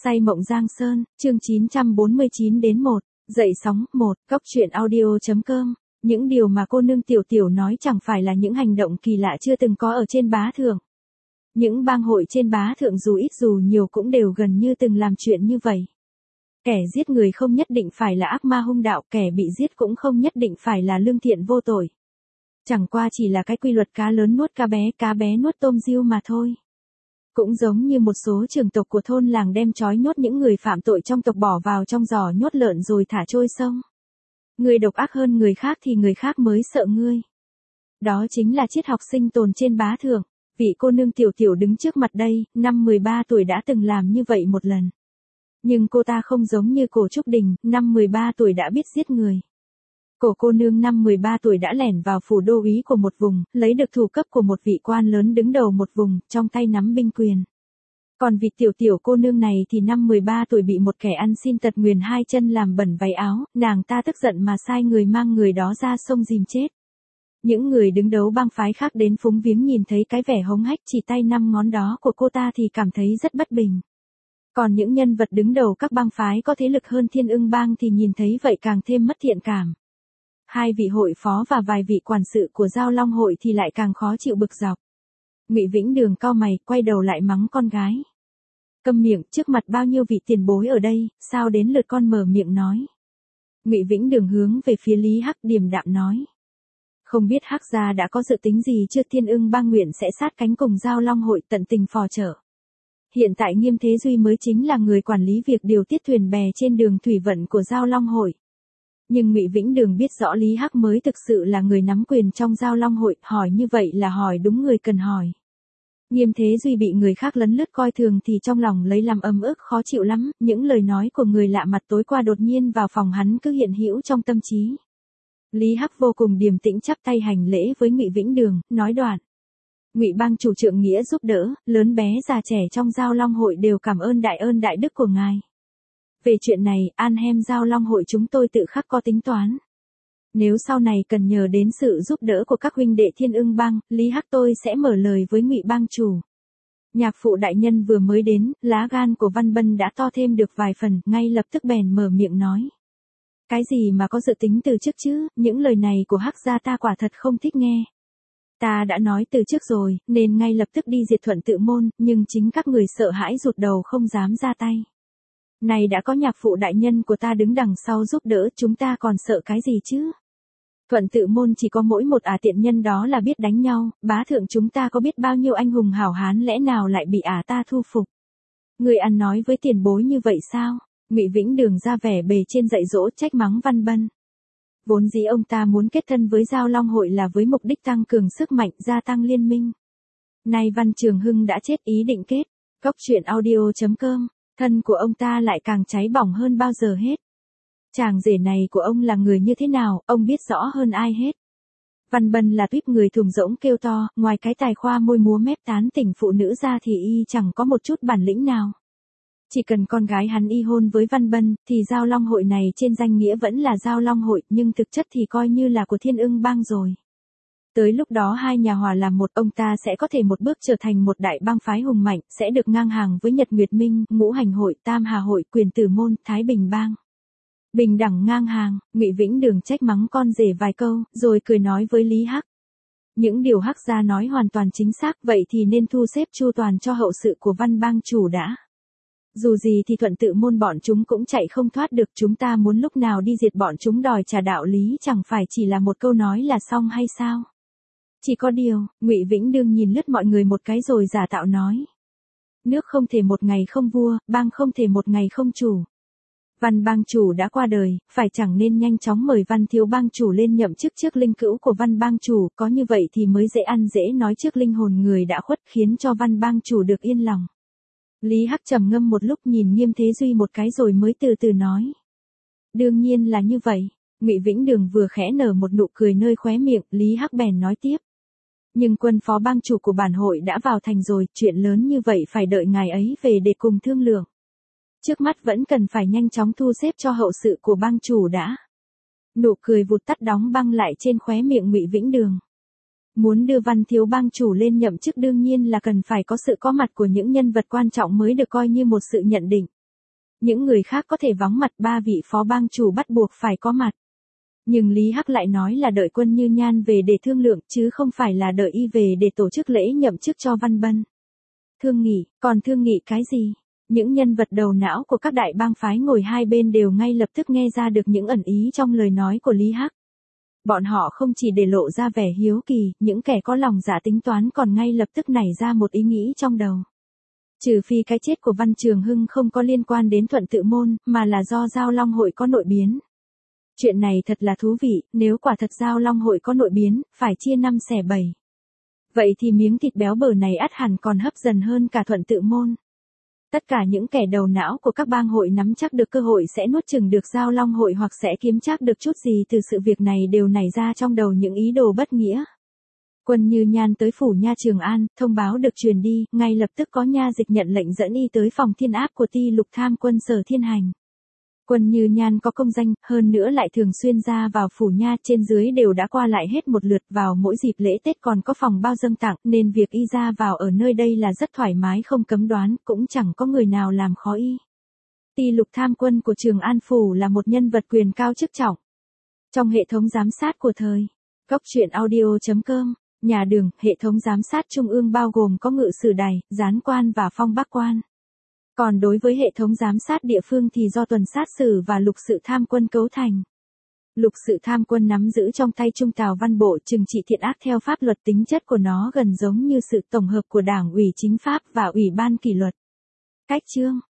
Say mộng Giang Sơn, chương 949 đến 1, dậy sóng, 1, cóc truyện audio.com. Những điều mà cô nương Tiểu Tiểu nói chẳng phải là những hành động kỳ lạ chưa từng có ở trên bá thượng. Những bang hội trên bá thượng dù ít dù nhiều cũng đều gần như từng làm chuyện như vậy. Kẻ giết người không nhất định phải là ác ma hung đạo, kẻ bị giết cũng không nhất định phải là lương thiện vô tội. Chẳng qua chỉ là cái quy luật cá lớn nuốt cá bé nuốt tôm diêu mà thôi. Cũng giống như một số trưởng tộc của thôn làng đem trói nhốt những người phạm tội trong tộc bỏ vào trong giỏ nhốt lợn rồi thả trôi sông. Người độc ác hơn người khác thì người khác mới sợ ngươi. Đó chính là triết học sinh tồn trên bá thượng. Vị cô nương Tiểu Tiểu đứng trước mặt đây, năm 13 tuổi đã từng làm như vậy một lần. Nhưng cô ta không giống như Cổ Trúc Đình, năm 13 tuổi đã biết giết người. Cô nương năm 13 tuổi đã lẻn vào phủ đô úy của một vùng, lấy được thủ cấp của một vị quan lớn đứng đầu một vùng, trong tay nắm binh quyền. Còn vị tiểu cô nương này thì năm 13 tuổi bị một kẻ ăn xin tật nguyền hai chân làm bẩn váy áo, nàng ta tức giận mà sai người mang người đó ra sông dìm chết. Những người đứng đấu bang phái khác đến phúng viếng nhìn thấy cái vẻ hống hách chỉ tay 5 ngón đó của cô ta thì cảm thấy rất bất bình. Còn những nhân vật đứng đầu các bang phái có thế lực hơn Thiên Ưng Bang thì nhìn thấy vậy càng thêm mất thiện cảm. Hai vị hội phó và vài vị quản sự của Giao Long hội thì lại càng khó chịu bực dọc. Ngụy Vĩnh Đường cau mày, quay đầu lại mắng con gái. Câm miệng, trước mặt bao nhiêu vị tiền bối ở đây, sao đến lượt con mở miệng nói. Ngụy Vĩnh Đường hướng về phía Lý Hắc điềm đạm nói. Không biết Hắc gia đã có dự tính gì chưa? Thiên Ưng Bang nguyện sẽ sát cánh cùng Giao Long hội tận tình phò trợ. Hiện tại Nghiêm Thế Duy mới chính là người quản lý việc điều tiết thuyền bè trên đường thủy vận của Giao Long hội. Nhưng Ngụy Vĩnh Đường biết rõ Lý Hắc mới thực sự là người nắm quyền trong Giao Long hội, hỏi như vậy là hỏi đúng người cần hỏi. Nghiêm Thế Duy bị người khác lấn lướt coi thường thì trong lòng lấy làm ấm ức khó chịu lắm, những lời nói của người lạ mặt tối qua đột nhiên vào phòng hắn cứ hiện hữu trong tâm trí. Lý Hắc vô cùng điềm tĩnh chắp tay hành lễ với Ngụy Vĩnh Đường, nói đoạn. Ngụy bang chủ trượng nghĩa giúp đỡ, lớn bé già trẻ trong Giao Long hội đều cảm ơn đại đức của ngài. Về chuyện này, An Hem Giao Long hội chúng tôi tự khắc có tính toán. Nếu sau này cần nhờ đến sự giúp đỡ của các huynh đệ Thiên Ưng Bang, Lý Hắc tôi sẽ mở lời với Ngụy bang chủ. Nhạc phụ đại nhân vừa mới đến, lá gan của Văn Bân đã to thêm được vài phần, ngay lập tức bèn mở miệng nói. Cái gì mà có dự tính từ trước chứ, những lời này của Hắc gia ta quả thật không thích nghe. Ta đã nói từ trước rồi, nên ngay lập tức đi diệt Thuận Tự môn, nhưng chính các người sợ hãi rụt đầu không dám ra tay. Này đã có nhạc phụ đại nhân của ta đứng đằng sau giúp đỡ, chúng ta còn sợ cái gì chứ? Thuận Tự môn chỉ có mỗi một tiện nhân đó là biết đánh nhau, bá thượng chúng ta có biết bao nhiêu anh hùng hảo hán lẽ nào lại bị ta thu phục. Người ăn nói với tiền bối như vậy sao? Ngụy Vĩnh Đường ra vẻ bề trên dạy dỗ trách mắng Văn Bân. Vốn dĩ ông ta muốn kết thân với Giao Long hội là với mục đích tăng cường sức mạnh, gia tăng liên minh. Nay Văn Trường Hưng đã chết, ý định kết. Cóc truyện audio.com, thân của ông ta lại càng cháy bỏng hơn bao giờ hết. Chàng rể này của ông là người như thế nào, ông biết rõ hơn ai hết. Văn Bân là tuyếp người thùng rỗng kêu to, ngoài cái tài khoa môi múa mép tán tỉnh phụ nữ ra thì y chẳng có một chút bản lĩnh nào. Chỉ cần con gái hắn y hôn với Văn Bân, thì Giao Long hội này trên danh nghĩa vẫn là Giao Long hội, nhưng thực chất thì coi như là của Thiên Ưng Bang rồi. Tới lúc đó hai nhà hòa làm một, ông ta sẽ có thể một bước trở thành một đại bang phái hùng mạnh, sẽ được ngang hàng với Nhật Nguyệt Minh, Ngũ Hành hội, Tam Hà hội, Quyền Tử môn, Thái Bình bang. Bình đẳng ngang hàng, Ngụy Vĩnh Đường trách mắng con rể vài câu, rồi cười nói với Lý Hắc. Những điều Hắc gia nói hoàn toàn chính xác, vậy thì nên thu xếp chu toàn cho hậu sự của Văn bang chủ đã. Dù gì thì Thuận Tự môn bọn chúng cũng chạy không thoát được, chúng ta muốn lúc nào đi diệt bọn chúng đòi trả đạo lý chẳng phải chỉ là một câu nói là xong hay sao? Chỉ có điều, Ngụy Vĩnh Đường nhìn lướt mọi người một cái rồi giả tạo nói. Nước không thể một ngày không vua, bang không thể một ngày không chủ. Văn bang chủ đã qua đời, phải chẳng nên nhanh chóng mời Văn thiếu bang chủ lên nhậm chức trước linh cữu của Văn bang chủ, có như vậy thì mới dễ ăn dễ nói trước linh hồn người đã khuất, khiến cho Văn bang chủ được yên lòng. Lý Hắc trầm ngâm một lúc nhìn Nghiêm Thế Duy một cái rồi mới từ từ nói. Đương nhiên là như vậy. Ngụy Vĩnh Đường vừa khẽ nở một nụ cười nơi khóe miệng, Lý Hắc bèn nói tiếp. Nhưng quân phó bang chủ của bản hội đã vào thành rồi, chuyện lớn như vậy phải đợi ngài ấy về để cùng thương lượng. Trước mắt vẫn cần phải nhanh chóng thu xếp cho hậu sự của bang chủ đã. Nụ cười vụt tắt đóng băng lại trên khóe miệng Ngụy Vĩnh Đường. Muốn đưa Văn thiếu bang chủ lên nhậm chức đương nhiên là cần phải có sự có mặt của những nhân vật quan trọng mới được coi như một sự nhận định. những người khác có thể vắng mặt, 3 vị phó bang chủ bắt buộc phải có mặt. Nhưng Lý Hắc lại nói là đợi Quân Như Nhan về để thương lượng, chứ không phải là đợi y về để tổ chức lễ nhậm chức cho Văn Bân. Thương nghị, còn thương nghị cái gì? Những nhân vật đầu não của các đại bang phái ngồi hai bên đều ngay lập tức nghe ra được những ẩn ý trong lời nói của Lý Hắc. Bọn họ không chỉ để lộ ra vẻ hiếu kỳ, những kẻ có lòng dạ tính toán còn ngay lập tức nảy ra một ý nghĩ trong đầu. Trừ phi cái chết của Văn Trường Hưng không có liên quan đến Thuận Tự Môn, mà là do Giao Long Hội có nội biến. Chuyện này thật là thú vị, nếu quả thật Giao Long Hội có nội biến, phải chia 5 xẻ 7. Vậy thì miếng thịt béo bở này ắt hẳn còn hấp dẫn hơn cả Thuận Tự Môn. Tất cả những kẻ đầu não của các bang hội nắm chắc được cơ hội sẽ nuốt chửng được Giao Long Hội hoặc sẽ kiếm chắc được chút gì từ sự việc này đều nảy ra trong đầu những ý đồ bất nghĩa. Quân Như Nhan tới phủ nha Trường An, thông báo được truyền đi, ngay lập tức có nha dịch nhận lệnh dẫn y tới phòng thiên áp của Ti Lục Tham Quân Sở Thiên Hành. Quân Như Nhan có công danh, hơn nữa lại thường xuyên ra vào phủ nha, trên dưới đều đã qua lại hết một lượt, vào mỗi dịp lễ Tết còn có phòng bao dâng tặng, nên việc y ra vào ở nơi đây là rất thoải mái không cấm đoán, cũng chẳng có người nào làm khó y. Ti Lục Tham Quân của Trường An phủ là một nhân vật quyền cao chức trọng trong hệ thống giám sát của thời. Góc truyện audio.com. Nhà Đường, hệ thống giám sát trung ương bao gồm có ngự sử đài, gián quan và phong bắc quan. Còn đối với hệ thống giám sát địa phương thì do tuần sát sử và lục sự tham quân cấu thành. Lục sự tham quân nắm giữ trong tay Trung Tào Văn Bộ trừng trị thiện ác theo pháp luật, tính chất của nó gần giống như sự tổng hợp của Đảng ủy Chính pháp và Ủy ban kỷ luật. Cách chương